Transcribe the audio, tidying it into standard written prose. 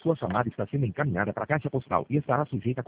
Sua chamada está sendo encaminhada para a caixa postal e estará sujeita a